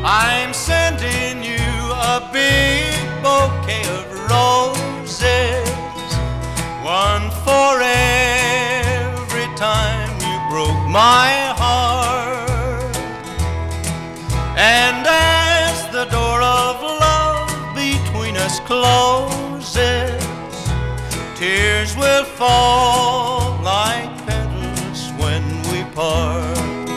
I'm sending you a big bouquet of roses, one for every time you broke my heart. And as the door of love between us closes, tears will fall like petals when we part.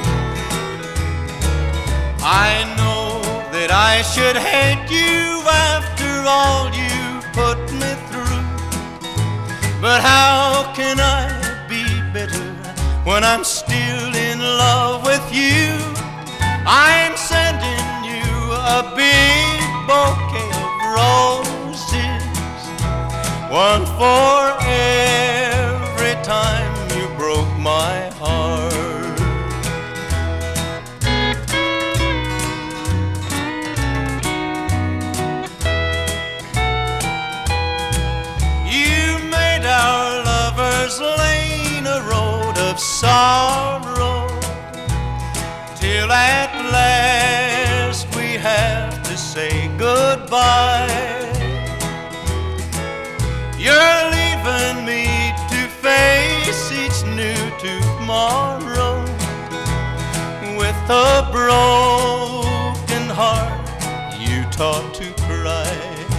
I know that I should hate you after all you put me through, but how can I be bitter when I'm still in love with you? I'm sending you a big bouquet of roses, one for every time you broke my heart. Lane, a road of sorrow, till at last we have to say goodbye. You're leaving me to face each new tomorrow with a broken heart you taught to cry.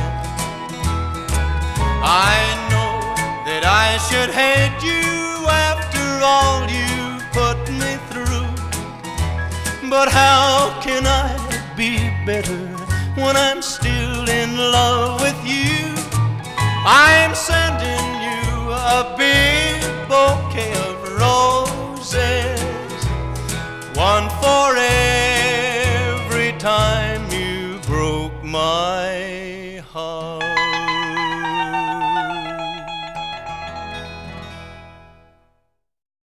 I know that I should hate you after all you put me through, but how can I be bitter when I'm still in love with you? I'm sending you a big bouquet of roses, one for every time you broke my heart.